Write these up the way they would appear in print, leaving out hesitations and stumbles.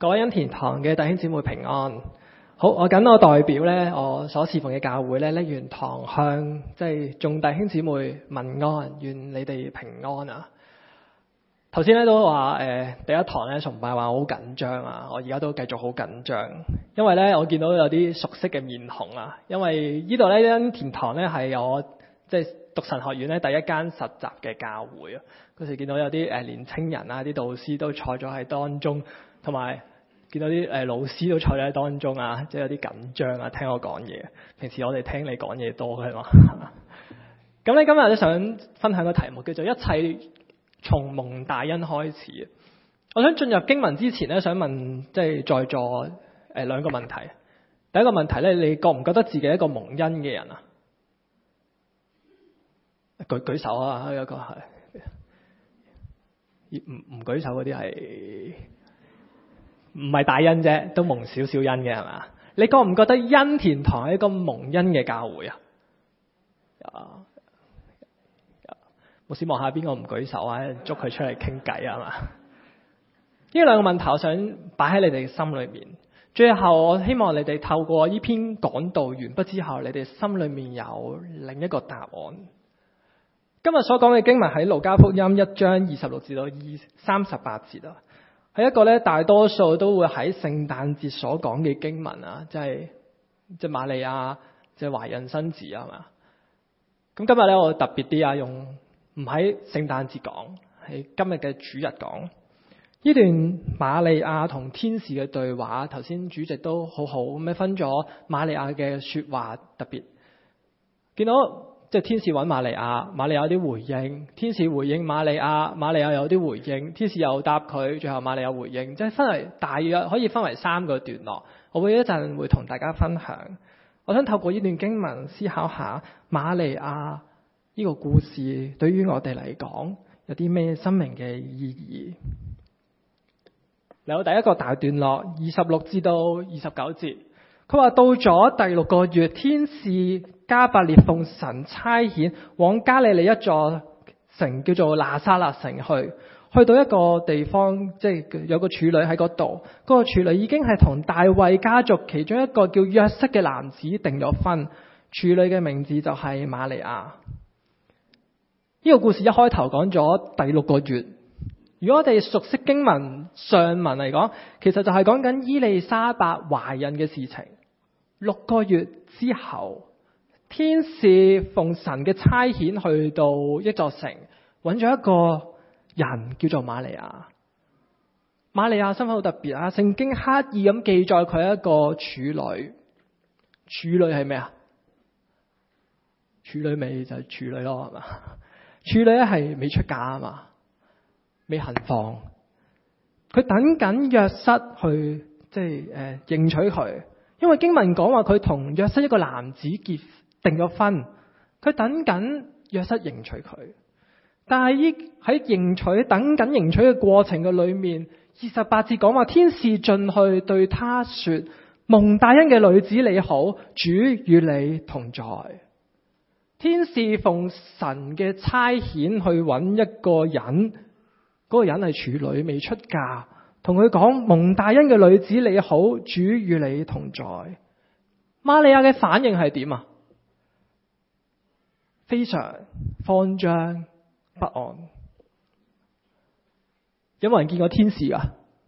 各位恩田堂嘅弟兄姊妹平安。好，我代表咧我所侍奉嘅教會咧拎完堂向眾弟兄姊妹問安，願你哋平安啊！頭先咧都話第一堂咧崇拜話好緊張啊，我而家都繼續好緊張，因為咧我見到有啲熟悉嘅面孔啊，因為呢度咧恩田堂咧係我讀神學院咧第一間實習嘅教會啊，嗰時見到有啲年青人啊，啲導師都坐咗喺當中，同埋見到啲老師都坐咗喺當中啊，有啲緊張啊，聽我講嘢。平時我哋聽你講嘢多嘅嘛。咁咧今日咧想分享個題目叫做一切從蒙大恩開始。我想進入經文之前咧，想問在座兩個問題。第一個問題咧，你覺唔覺得自己係一個蒙恩嘅人啊？舉手啊！有一個係唔舉手嗰啲係唔係大恩啫，都蒙少少恩嘅係嘛？你覺唔覺得恩田堂係一個蒙恩嘅教會啊？牧師望下邊個唔舉手啊？捉佢出嚟傾偈啊嘛？呢兩個問題我想擺喺你哋心裏面。最後我希望你哋透過呢篇講道完畢之後，你哋心裏面有另一個答案。今日所講嘅經文喺路加福音1章26至到38節啊，係一個咧大多數都會喺聖誕節所講嘅經文啊，即係瑪利亞懷孕生子啊嘛。咁今日咧我特別啲啊，用唔喺聖誕節講，喺今日嘅主日講呢段瑪利亞同天使嘅對話。頭先主席都好好咁樣分咗瑪利亞嘅說話，特別見到。天使揾瑪利亞，瑪利亞有啲回應，天使回應瑪利亞，瑪利亞有啲回應，天使又答佢，最後瑪利亞回應，分為大約可以分為3個段落。我會一陣會同大家分享。我想透過呢段經文思考下瑪利亞呢個故事對於我哋嚟講有啲咩生命嘅意義。嚟到第一個大段落26至到29節，佢話到咗第6個月，天使加百列奉神差遣往加利利一座城叫做拿撒勒城去到一個地方，有個處女喺嗰度。嗰個處女已經係同大衛家族其中一個叫約瑟嘅男子訂咗婚，處女嘅名字就係瑪利亞。呢個故事一開頭講咗第6個月。如果我哋熟悉經文上文嚟講，其實就係講緊伊麗莎白懷孕嘅事情。6個月之後，天使奉神嘅差遣去到一座城，揾咗一個人叫做瑪利亞。瑪利亞身份好特別啊！聖經刻意咁記載佢係一個處女。處女係咩啊？處女咪就係處女咯，係嘛？處女咧係未出嫁啊嘛，未行房。佢等緊約瑟去認取佢，因為經文講話佢同約瑟一個男子訂咗婚，佢等緊約瑟認取佢。但係喺等緊認取嘅過程嘅裏面，28節講話天使進去對他說：蒙大恩嘅女子你好，主與你同在。天使奉神嘅差遣去揾一個人，嗰個人係處女未出嫁，同佢講：蒙大恩嘅女子你好，主與你同在。瑪利亞嘅反應係點啊？非常慌張不安。有冇人見過天使啊？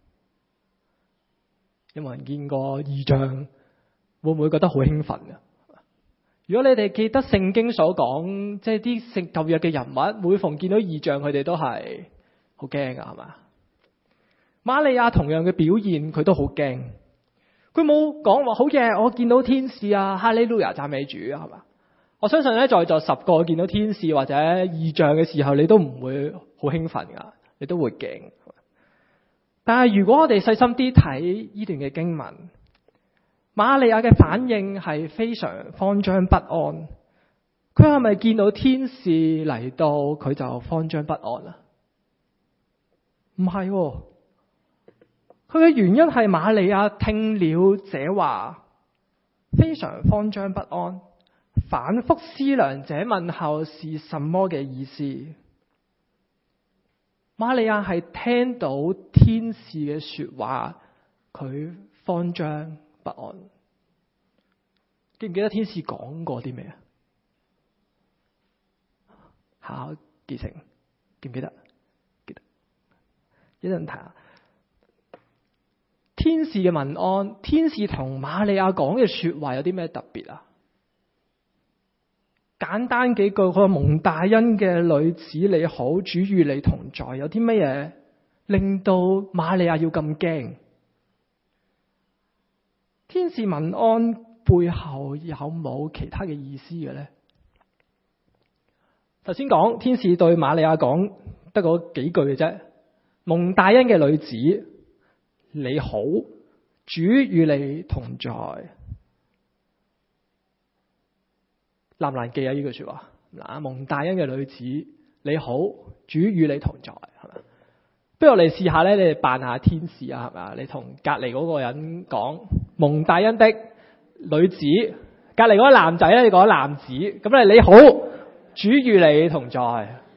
有冇人見過異象？會唔會覺得好興奮啊？如果你哋記得聖經所講，啲舊約嘅人物，每逢見到異象，佢哋都係好驚噶，係嘛？瑪利亞同樣嘅表現，佢都好驚。佢冇講話好嘢，我見到天使啊，哈利路亞讚美主啊，係嘛？我相信咧，在座10個見到天使或者異象嘅時候，你都唔會好興奮噶，你都會驚。但係如果我哋細心啲睇呢段嘅經文，瑪利亞嘅反應係非常慌張不安。佢係咪見到天使嚟到，佢就慌張不安啊？唔係喎，佢嘅原因係瑪利亞聽了這話，非常慌張不安，反覆思量這問候是什麼嘅意思。瑪利亞係聽到天使嘅說話， 佢慌張不安。記唔記得天使講過啲咩啊？考記性，記唔記得？記得。一陣睇下天使嘅問安，天使同瑪利亞講嘅說話有啲咩特別啊？簡單幾句，佢話蒙大恩嘅女子你好，主與你同在。有啲乜嘢令到瑪利亞要咁驚？天使問安背後有冇其他嘅意思嘅咧？頭先講天使對瑪利亞講得嗰幾句嘅啫，蒙大恩嘅女子你好，主與你同在。難唔難記啊？呢句說話嗱，蒙大恩嘅女子你好，主與你同在，係咪？不如我哋試下咧，你哋扮下天使啊，係咪？你同隔籬嗰個人講蒙大恩的女子，隔籬嗰個男仔咧，你講男子，咁咧你好，主與你同在。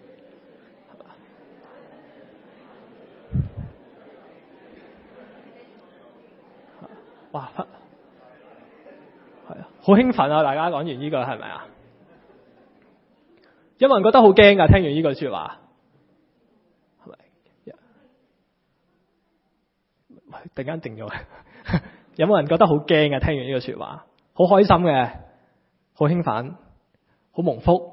哇，係啊，好興奮啊！大家講完呢個係咪啊？有冇人覺得好驚噶？聽完呢句說話，係咪？突然間靜咗，有冇人覺得好驚噶？聽完呢句說話，好開心嘅，好興奮，好蒙福。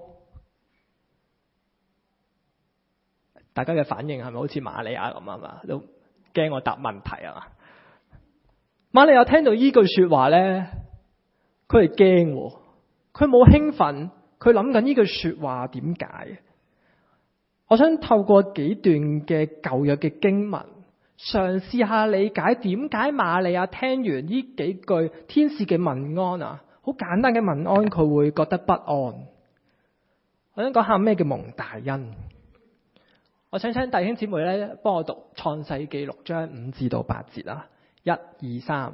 大家嘅反應係咪好似瑪利亞咁啊？嘛，都驚我答問題啊嘛？瑪利亞聽到呢句說話咧，佢係驚，佢冇興奮，佢諗緊呢句說話點解？我想透過幾段嘅舊約嘅經文，嘗試下理解點解瑪利亞聽完呢幾句天使嘅問安啊，好簡單嘅問安，佢會覺得不安。我想講下咩叫蒙大恩。我想請弟兄姊妹咧，幫我讀創世記6章5至到8節啦。1、2、3。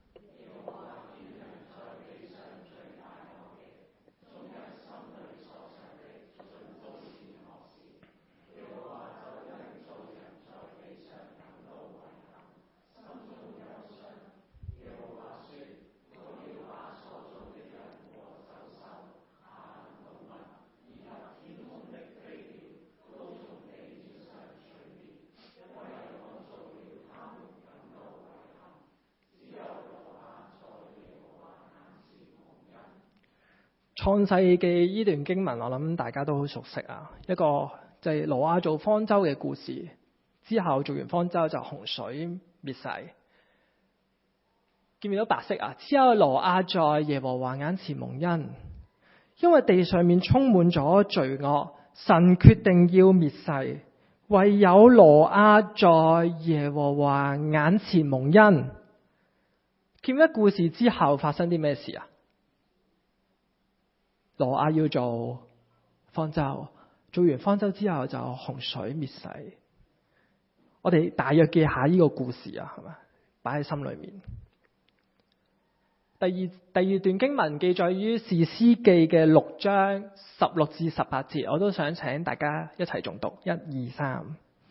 創世記呢段經文，我諗大家都好熟悉啊。一個就係挪亞做方舟嘅故事，之後做完方舟就洪水滅世。見唔見到白色啊？之後挪亞在耶和華眼前蒙恩，因為地上面充滿咗罪惡，神決定要滅世，唯有挪亞在耶和華眼前蒙恩。見咗故事之後發生啲咩事啊？挪亞要做方舟，做完方舟之後就洪水滅世。我哋大約記下呢個故事啊，係咪？擺喺心裏面。第二段經文記載於士師記嘅6章16至18節，我都想請大家一齊誦讀。1、2、3。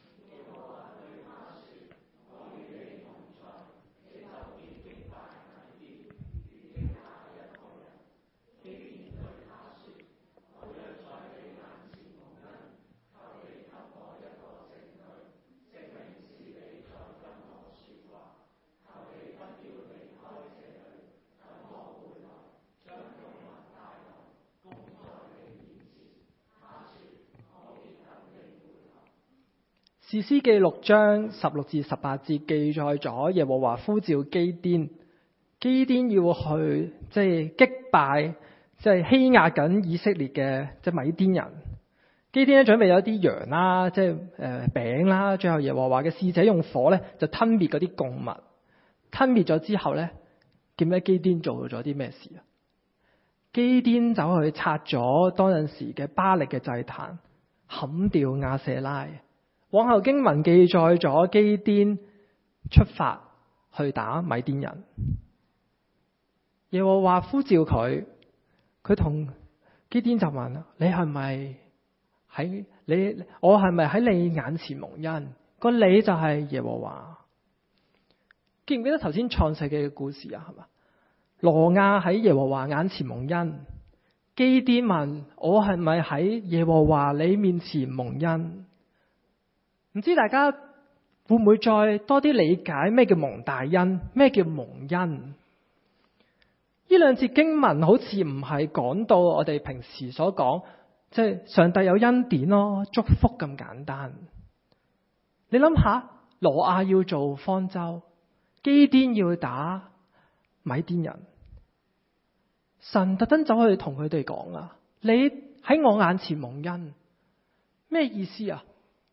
士師記6章16至18節記載咗耶和華呼召基甸，基甸要去擊敗欺壓緊以色列嘅米甸人。基甸咧準備咗啲羊啦，餅啦，最後耶和華嘅使者用火咧就吞滅嗰啲供物。吞滅咗之後咧，見唔見基甸做咗啲咩事啊？基甸走去拆咗當陣時嘅巴力嘅祭壇，砍掉亞舍拉。往後經文記載咗基甸出發去打米甸人。耶和華呼召佢同基甸就問：你係咪喺你？我係咪喺你眼前蒙恩？個你就係耶和華。 記唔記得頭先創世記嘅故事啊？係嘛？羅亞喺耶和華眼前蒙恩，基甸問我係咪喺耶和華你面前蒙恩？唔知大家會唔會再多啲理解咩叫蒙大恩，咩叫蒙恩？呢兩節經文好似唔係講到我哋平時所講，即係上帝有恩典咯，祝福咁簡單。你諗下，羅亞要做方舟，基甸要打米甸人，神特登走去同佢哋講啊，你喺我眼前蒙恩，咩意思啊？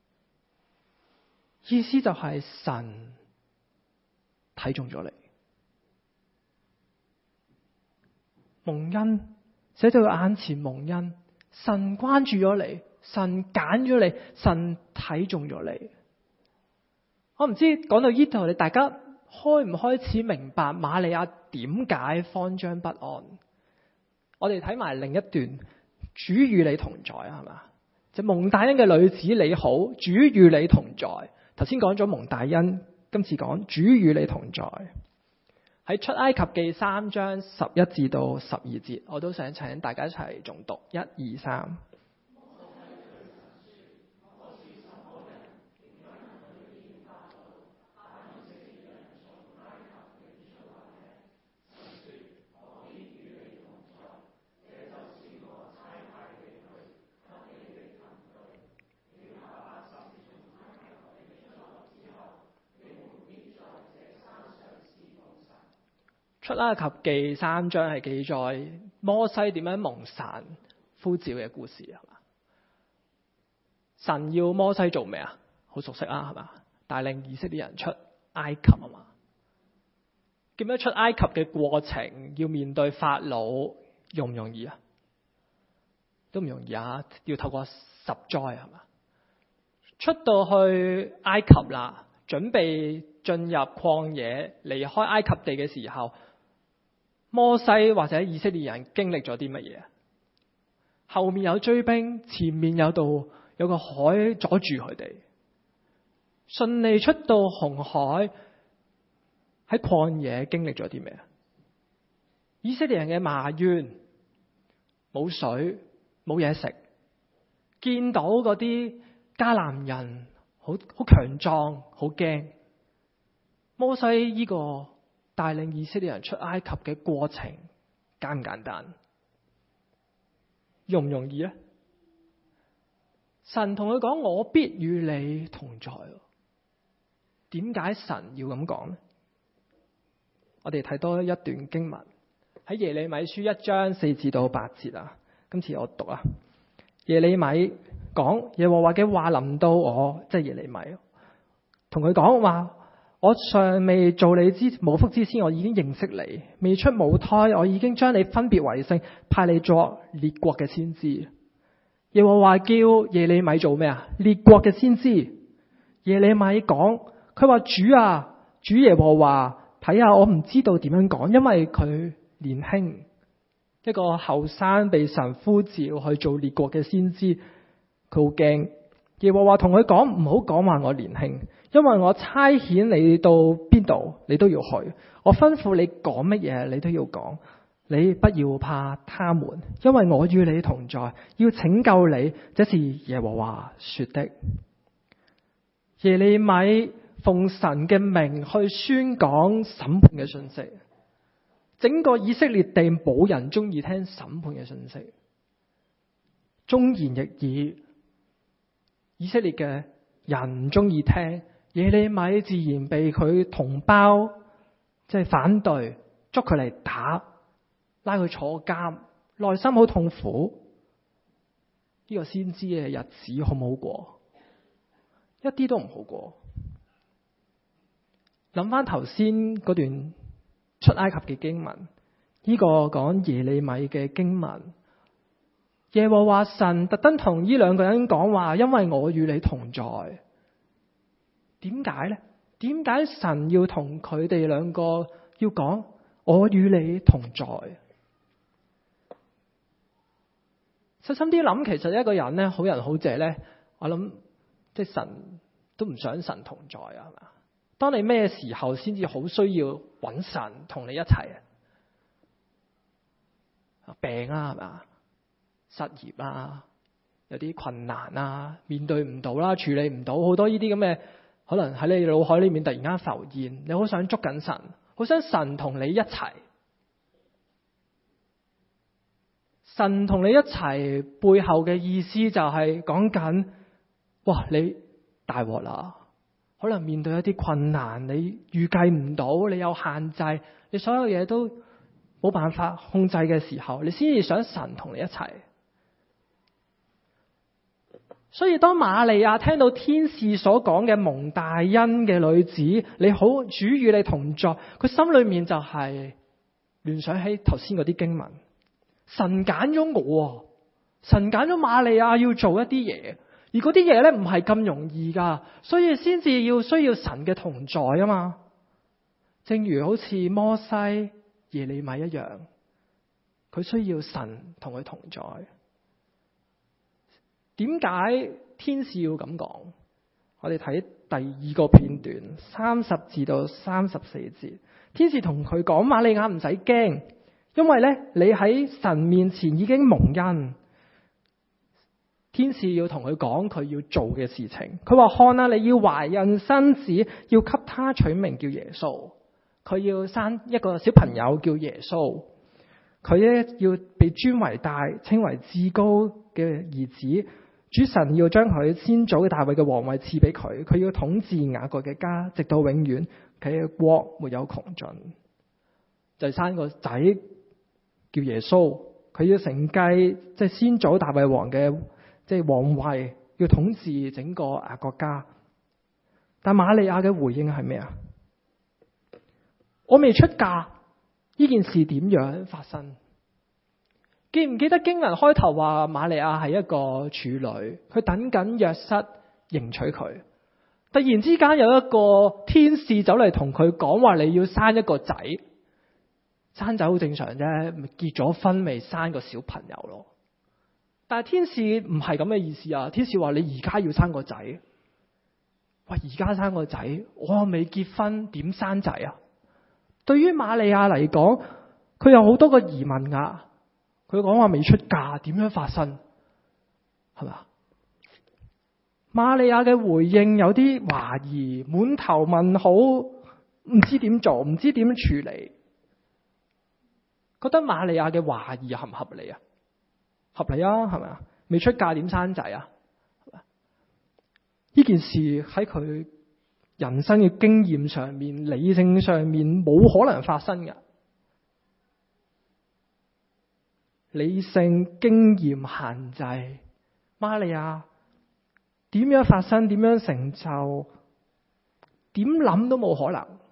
意思就係神睇中咗你。蒙恩寫到佢眼前蒙恩，神關注咗你，神揀咗你，神睇中咗你。我唔知講到呢度，你大家開唔開始明白瑪利亞點解慌張不安？我哋睇埋另一段，主與你同在啊，係嘛？就蒙大恩嘅女子你好，主與你同在。頭先講咗蒙大恩，今次講主與你同在。喺出埃及記3章11至到12節，我都想請大家一齊誦讀，1、2、3。出埃及記3章係記載摩西點樣蒙神呼召嘅故事，係嘛？神要摩西做咩啊？好熟悉啊，係嘛？帶領以色列人出埃及啊嘛。點樣出埃及嘅過程要面對法老，容唔容易啊？都唔容易啊！要透過10災，係嘛？出到去埃及啦，準備進入曠野，離開埃及地嘅時候，摩西或者以色列人經歷咗啲乜嘢？後面有追兵，前面有個海阻住佢哋，順利出到紅海。喺曠野經歷咗啲咩啊？以色列人嘅埋怨，冇水冇嘢食，見到嗰啲迦南人好強壯，好驚。摩西呢個帶領以色列人出埃及嘅過程簡唔簡單？容唔容易呢？神同佢講：我必與你同在。點解神要咁講呢？我哋睇多一段經文，喺耶利米書1章4至到8節啊。今次我讀啊。耶利米講，耶和華嘅話臨到我，即係耶利米同佢講話：我尚未做你母腹之先，我已經認識你；未出母胎，我已經將你分別為聖，派你作列國嘅先知。耶和華叫耶利米做咩啊？列國嘅先知。耶利米講，佢話：主啊，主耶和華。睇下，我唔知道點樣講，因為佢年輕，一個後生被神呼召去做列國嘅先知，佢好驚。耶和華同佢講：唔好講話我年輕，因為我差遣你到邊度，你都要去；我吩咐你講乜嘢，你都要講。你不要怕他們，因為我與你同在，要拯救你。這是耶和華說的。耶利米奉神嘅名去宣講審判嘅信息，整個以色列地冇人中意聽審判嘅信息，忠言逆耳，以色列嘅人唔中意聽，耶利米自然被佢同胞即係反對，捉佢嚟打，拉佢坐監，內心好痛苦。呢個先知嘅日子好唔好過？一啲都唔好過。諗翻頭先嗰段出埃及嘅經文，呢個講耶利米嘅經文，耶和華神特登同呢兩個人講話，因為我與你同在。點解呢？點解神要同佢哋兩個要講我與你同在？細心啲諗，其實一個人呢，好人好姐呢，我諗即係神都唔想神同在啊，係嘛？ 當你咩時候先至好需要揾神同你一齊啊？病啊，係咪啊？失業啊，有啲困難啊，面對唔到啦，處理唔到，好多呢啲咁嘅可能喺你腦海裏面突然間浮現，你好想捉緊神，好想神同你一齊。神同你一齊背後嘅意思就係講緊，哇！你大鑊啦，可能面對一啲困難，你預計唔到，你有限制，你所有嘢都冇辦法控制嘅時候，你先至想神同你一齊。所以當瑪利亞聽到天使所講嘅蒙大恩嘅女子，你好，主與你同在，佢心裏面就係聯想起頭先嗰啲經文。神揀咗我，神揀咗瑪利亞要做一啲嘢，而嗰啲嘢咧唔係咁容易噶，所以先至要需要神嘅同在啊嘛。正如好似摩西、耶利米一樣，佢需要神同佢同在。點解天使要咁講？我哋睇第二個片段，30至到34節，天使同佢講：瑪利亞唔使驚。因為咧，你喺神面前已經蒙恩。天使要同佢講佢要做嘅事情。佢話：看啊，你要懷孕生子，要給他取名叫耶穌。佢要生一個小朋友叫耶穌。佢咧要被尊為大，稱為至高嘅兒子。主神要將佢先祖嘅大衛嘅皇位賜俾佢。佢要統治雅各嘅家，直到永遠。佢嘅國沒有窮盡。就生個仔。叫耶穌，佢要承繼即係先祖大衛王嘅即係皇位，要統治整個雅各家。但瑪利亞嘅回應係咩啊？我未出嫁，呢件事點樣發生？記唔記得經文開頭話瑪利亞係一個處女，佢等緊約瑟迎娶佢。突然之間有一個天使走嚟同佢講話，你要生一個仔。生仔好正常啫，咪結咗婚咪生個小朋友咯。但係天使唔係咁嘅意思啊！天使話你而家要生個仔。喂，而家生個仔，我未結婚點生仔啊？對於瑪利亞嚟講，佢有好多個疑問㗎。佢講話未出嫁，點樣發生？係咪？瑪利亞嘅回應有啲懷疑，滿頭問號，唔知點做，唔知點處理。覺得瑪利亞嘅懷疑合唔合理啊？合理啊，係咪啊？未出嫁點生仔啊？呢件事喺佢人生嘅經驗上面、理性上面冇可能發生嘅。理性經驗限制，瑪利亞點樣發生？點樣成就？點諗都冇可能。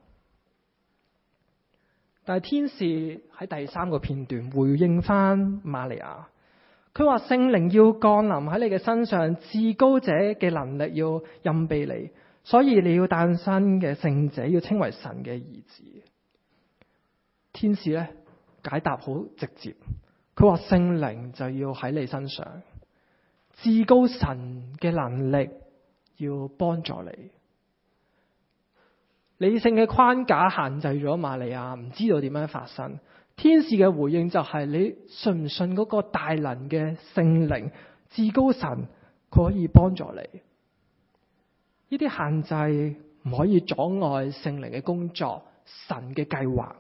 但係天使喺第3個片段回應翻瑪利亞，佢話聖靈要降臨喺你嘅身上，至高者嘅能力要蔭庇你，所以你要誕生嘅聖者要稱為神嘅兒子。天使咧解答好直接，佢話聖靈就要喺你身上，至高神嘅能力要幫助你。理性嘅框架限制咗瑪利亞，唔知道點樣發生。天使嘅回應就係：你信唔信嗰個大能嘅聖靈至高神，佢可以幫助你？呢啲限制唔可以阻礙聖靈嘅工作，神嘅計劃。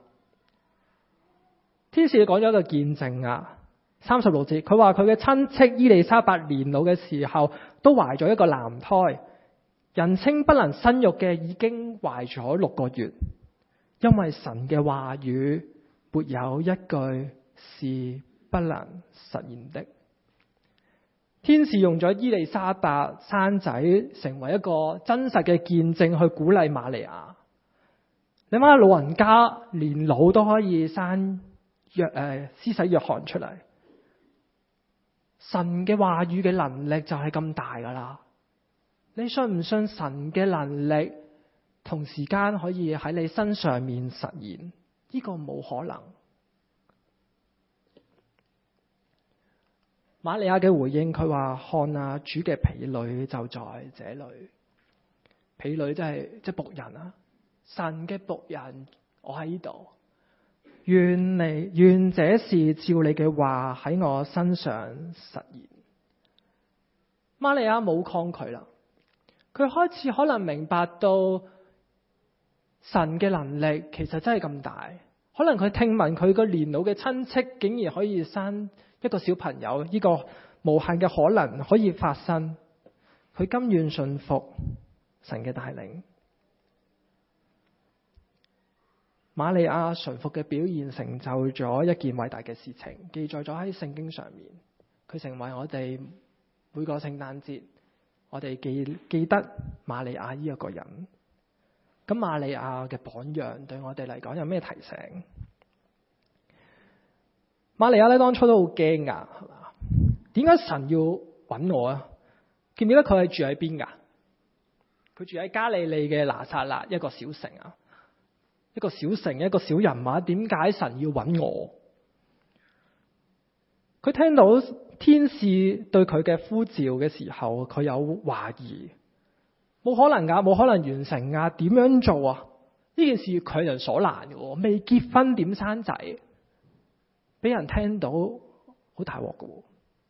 天使講咗一個見證啊，36節，佢話佢嘅親戚伊麗莎白年老嘅時候都懷咗一個男胎。人稱不能生育嘅已經懷咗6個月，因為神嘅話語沒有一句是不能實現的。天使用咗伊麗莎白生仔成為一個真實嘅見證去鼓勵瑪利亞。你諗下，老人家年老都可以生施洗約翰出嚟，神嘅話語嘅能力就係咁大噶啦。你信唔信神嘅能力同時間可以喺你身上面實現？呢個冇可能。瑪利亞嘅回應，佢話：看啊，主嘅婢女就在這裏。婢女即係僕人啊， 神嘅僕人，我喺呢度，願這事照你嘅話喺我身上實現。瑪利亞冇抗拒啦，佢開始可能明白到神嘅能力其實真係咁大。可能佢聽聞佢個年老嘅親戚竟然可以生一個小朋友，呢個無限嘅可能可以發生，佢甘願順服神嘅帶領。瑪利亞順服嘅表現成就咗一件偉大嘅事情，記載咗喺聖經上面。佢成為我哋每個聖誕節我哋記得瑪利亞呢一個人。咁瑪利亞嘅榜樣對我哋嚟講有咩提醒？瑪利亞咧當初都好驚噶，係嘛？點解神要揾我啊？記唔記得佢係住喺邊噶？佢住喺加利利嘅拿撒勒一個小城啊，一個小城，一個小人物。點解神要揾我？佢聽到天使對佢嘅呼召嘅時候，佢有懷疑。冇可能噶，冇可能完成啊！點樣做啊？呢件事強人所難嘅，未結婚點生仔？俾人聽到好大鑊嘅。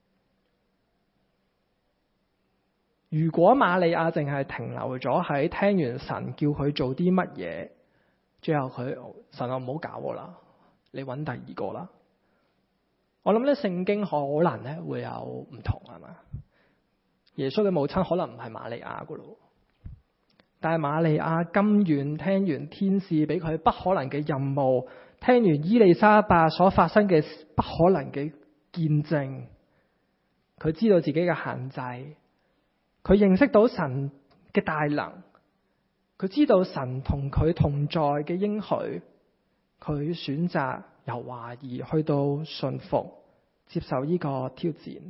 如果瑪利亞淨係停留咗喺聽完神叫佢做啲乜嘢，最後神話唔好搞我啦，你揾第二個啦。我諗咧聖經可能咧會有唔同，係嘛？耶穌嘅母親可能唔係瑪利亞噶咯。但係瑪利亞甘願聽完天使俾佢不可能嘅任務，聽完伊麗莎白所發生嘅不可能嘅見證，佢知道自己嘅限制，佢認識到神嘅大能，佢知道神同佢同在嘅應許，佢選擇由懷疑去到順服，接受呢個挑戰。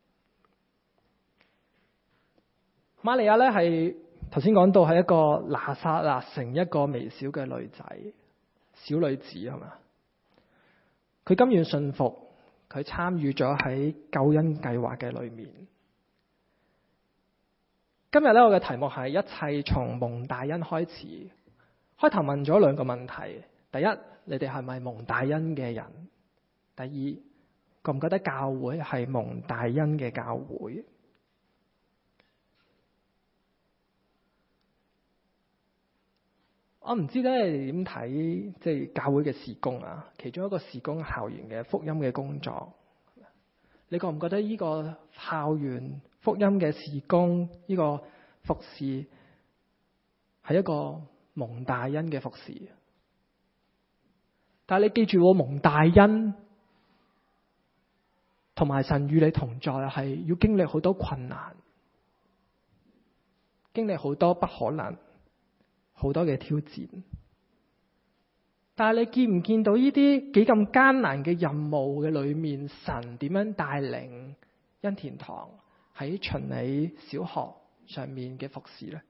瑪利亞咧係頭先講到係一個拿撒勒城一個微小嘅女仔，小女子係嘛？佢甘願順服，佢參與咗喺救恩計劃嘅裏面。今日咧我嘅題目係一切從蒙大恩開始。開頭問咗兩個問題：第一，你哋係咪蒙大恩嘅人？第二，覺唔覺得教會係蒙大恩嘅教會？我唔知咧你點睇，即係教會嘅事工啊，其中一個事工校園嘅福音嘅工作，你覺唔覺得呢個校園福音嘅事工，呢個服侍係一個蒙大恩嘅服侍？但係你記住，蒙大恩同埋神與你同在，係要經歷好多困難，經歷好多不可能，好多嘅挑戰。但係你見唔見到呢啲幾咁艱難嘅任務嘅裏面，神點樣帶領恩田堂喺循理小學上面嘅服侍呢？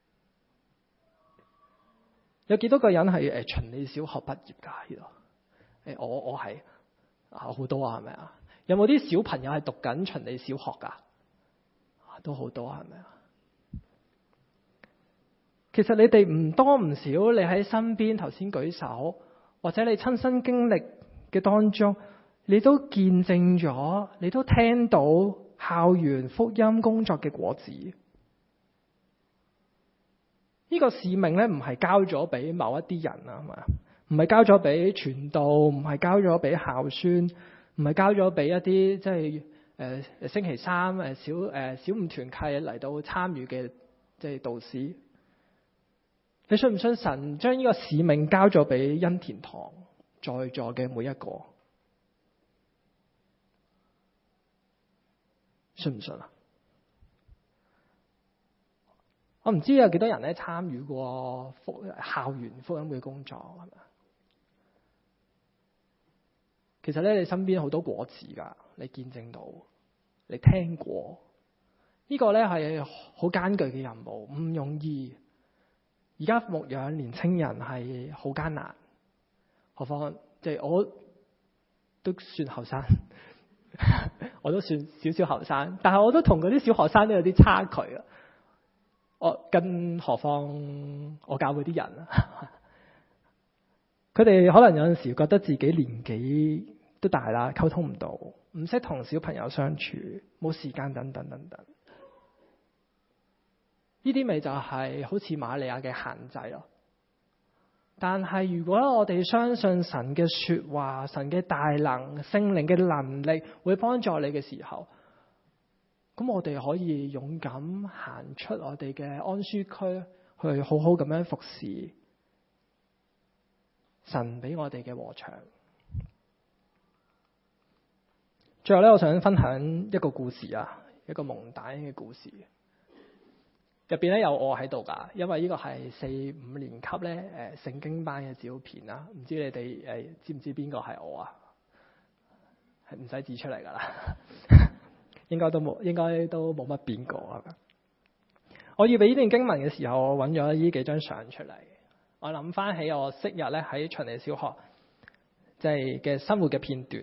有幾多個人係循理小學畢業㗎？呢度我係好多啊，係咪啊？有冇啲小朋友係讀緊循理小學㗎？都好多，係咪啊？其實你哋唔多唔少，你喺身邊頭先舉手，或者你親身經歷嘅當中，你都見證咗，你都聽到校園福音工作嘅果子。呢個使命咧，唔係交咗俾某一啲人啊，係嘛？唔係交咗俾傳道，唔係交咗俾校宣，唔係交咗俾一啲即係星期三小五團契嚟到參與嘅即係導師。你信唔信神將呢個使命交咗俾恩田堂在座嘅每一個？信唔信啊？我唔知有幾多人咧參與過校園福音嘅工作，係咪？其實咧，你身邊好多果子噶，你見證到，你聽過，呢個咧係好艱巨嘅任務，唔容易。而家牧養年青人係好艱難，何況即係我都算後生，我都算少少後生，但係我都同嗰啲小學生都有啲差距啊！更何況我教嗰啲人啊， 佢哋可能有陣時覺得自己年紀都大啦，溝通唔到，唔識同小朋友相處，冇時間等等等等。呢啲咪就係好似瑪利亞嘅限制咯。但係如果我哋相信神嘅說話、神嘅大能、聖靈嘅能力會幫助你嘅時候，咁我哋可以勇敢行出我哋嘅安舒區，去好好咁樣服侍神俾我哋嘅禾場。最後咧，我想分享一個故事啊，一個蒙大嘅故事。入邊咧有我喺度噶，因為呢個係4-5年級咧聖經班嘅照片啦。唔知你哋知唔知邊個係我啊？係唔使指出嚟噶啦，應該都冇乜變過啊。我預備呢段經文嘅時候，我揾咗呢幾張相出嚟。我諗翻起我昔日咧喺循利小學即係嘅生活嘅片段。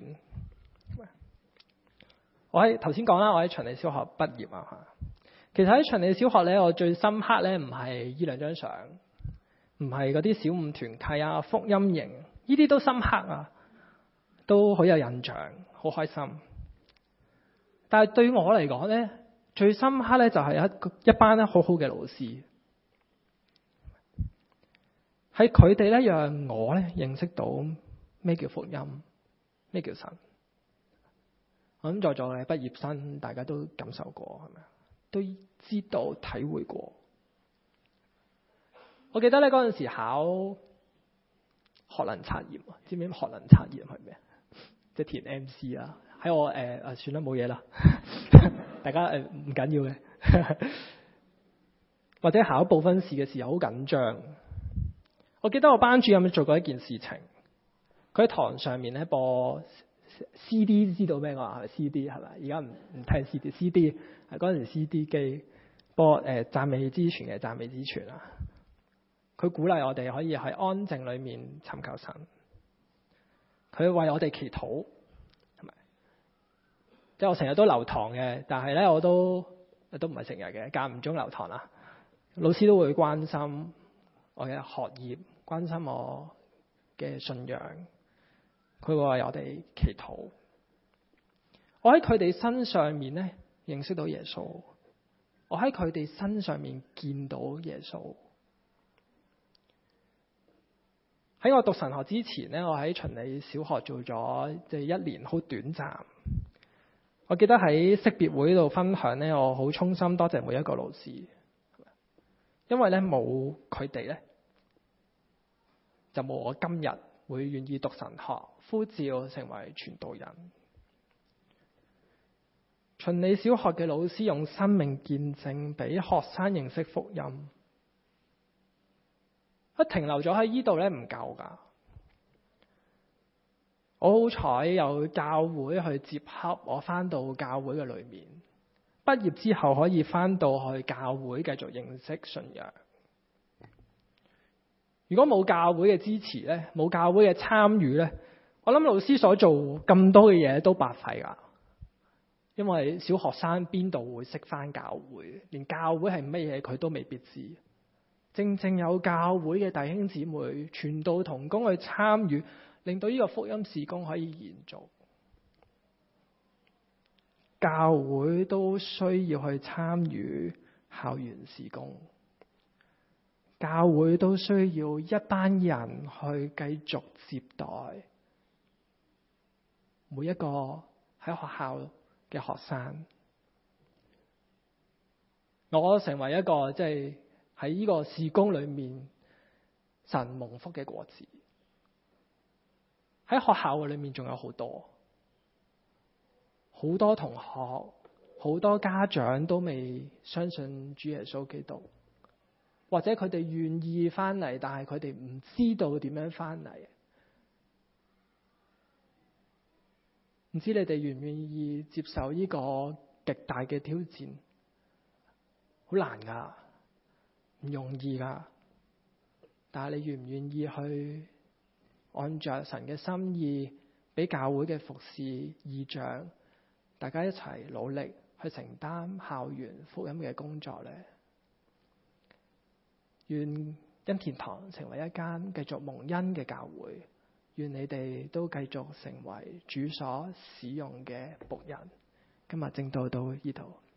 我喺頭先講啦，我喺循利小學畢業啊。其實喺循利小學咧，我最深刻咧唔係呢兩張相，唔係嗰啲小五團契啊、福音營，呢啲都深刻啊，都好有印象，好開心。但係對我嚟講咧，最深刻咧就係一班咧好好嘅老師，係佢哋咧讓我咧認識到咩叫福音，咩叫神。我諗在座嘅畢業生，大家都感受過，係咪？都知道體會過。我記得咧嗰陣時考學能測驗，知唔知學能測驗係咩？即係填 MC 啦。喺我算啦，冇嘢啦。大家唔緊要嘅。或者考部分試嘅時候好緊張。我記得我班主任做過一件事情，佢喺堂上面咧播 CD， 知道咩話？係 CD 係咪？而家唔聽 CD 係嗰陣時 CD 機播讚美之泉嘅讚美之泉啊！佢鼓勵我哋可以喺安靜裏面尋求神，佢為我哋祈禱，係咪？即係我成日都留堂嘅，但係咧我都唔係成日嘅，間唔中留堂啦。老師都會關心我嘅學業，關心我嘅信仰。佢會為我哋祈禱。我喺佢哋身上面咧認識到耶穌，我喺佢哋身上面見到耶穌。喺我讀神學之前咧，我喺循利小學做咗1年，好短暫。我記得喺識別會度分享咧，我好衷心多謝每一個老師，因為咧冇佢哋咧，就冇我今日會願意讀神學，呼召成為傳道人。循利小學嘅老師用生命見證俾學生認識福音。停留咗喺呢度咧唔夠噶。我好彩有教會去接洽我，翻到教會嘅裏面，畢業之後可以翻到去教會繼續認識信仰。如果冇教會嘅支持咧，冇教會嘅參與咧，我諗老師所做咁多嘅嘢都白費噶。因為小學生邊度會識翻教會，連教會係乜嘢佢都未必知。正正有教會嘅弟兄姊妹傳道同工去參與，令到呢個福音事工可以延續。教會都需要去參與校園事工，教會都需要一班人去繼續接待每一個喺學校嘅學生。我成為一個即係喺呢個事工裏面神蒙福嘅果子。喺學校嘅裏面仲有好多同學，好多家長都未相信主耶穌基督，或者佢哋願意翻嚟，但係佢哋唔知道點樣翻嚟。唔知你哋願唔願意接受呢個極大嘅挑戰？好難噶，唔容易噶。但係你願唔願意去按着神嘅心意，俾教會嘅服侍異象，大家一齊努力去承擔校園福音嘅工作呢？願恩典堂成為一間繼續蒙恩嘅教會。願你哋都繼續成為主所使用嘅僕人。今日正道到呢度。